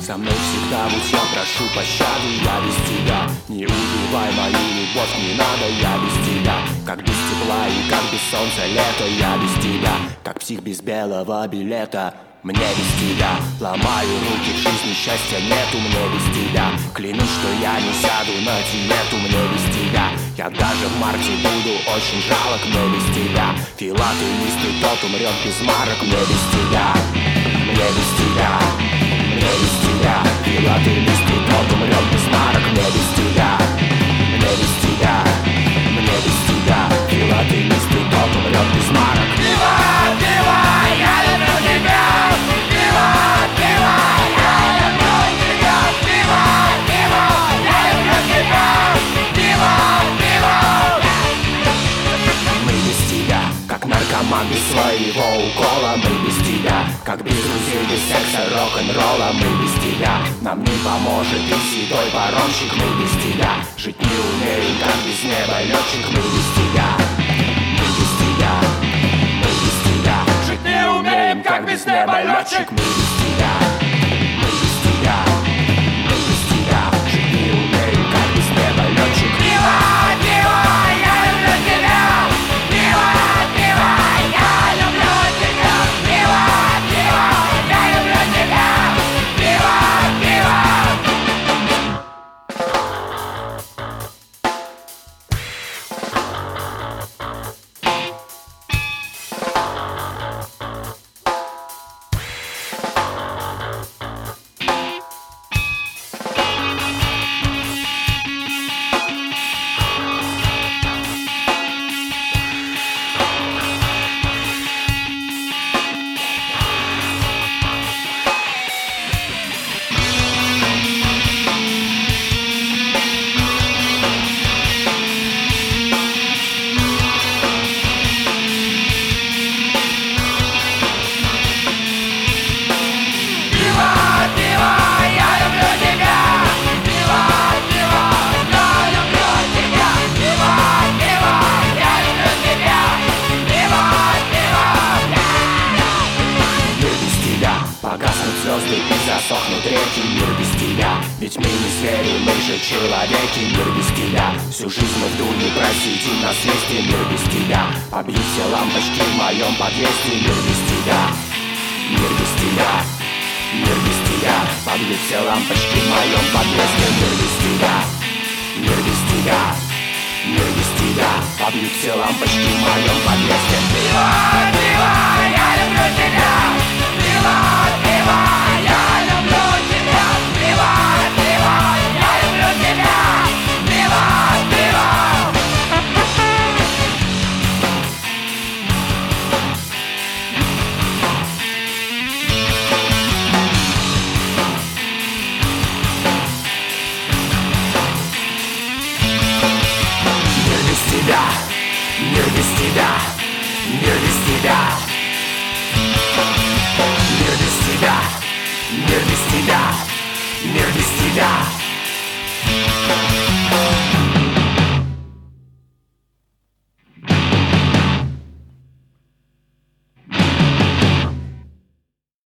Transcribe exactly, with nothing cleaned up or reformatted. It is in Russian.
Со мной всегда будь, я прошу пощады. Я без тебя, не убивай мою любовь, не надо. Я без тебя, как без тепла и как без солнца лето. Я без тебя, как псих без белого билета. Мне без тебя, ломаю руки, в жизни счастья нету. Мне без тебя, клянусь, что я не сяду на диету. Мне без тебя, я даже в марте буду очень жалок. Мне без тебя, филателист, тот умрет без марок. Мне без тебя, мне без тебя, мне без тебя, филателист, тот умрет без марок. Мне без тебя, мне без тебя, мне без тебя, филателист, тот умрет без марок. Пиво, пиво, я люблю тебя. Пиво, пиво, я люблю тебя. Пиво, пиво, я люблю тебя. Пиво, пиво. Мы без тебя, как наркоман без своего укола. Мы без тебя, как без друзей, без секса, рок-н-ролла. Мы без тебя, нам не поможет и седой паромщик. Мы без тебя, жить не умеем, как без неба летчик. Мы без тебя, мы без тебя, мы без тебя, Жить не умеем, как без неба летчик. Мы без тебя, мы без тебя, мы без тебя, жить не умеем, как без неба летчик. Пиво, пиво, я люблю тебя. Пиво, пиво, я люблю тебя. Пиво, пиво, я люблю тебя. Пиво, пиво. Звезды и засохнут реки. Мир без тебя, ведь мы не звери, мы же человеки. Мир без тебя, всю жизнь мы в дуне просидим на свете. Мир без тебя, побьют все лампочки в моем подъезде. Мир без тебя, мир без тебя, мир без тебя, побьют все лампочки в моем подъезде. Мир без тебя, мир без тебя, мир без тебя, побьют все лампочки в моем подъезде. Пиво, пиво, я люблю тебя. Пиво, пиво, я люблю тебя. Пиво, пиво, я люблю тебя. Пиво, пиво. Мир без тебя, мир без тебя, мир без тебя, мир без тебя, мир без тебя, мир без тебя.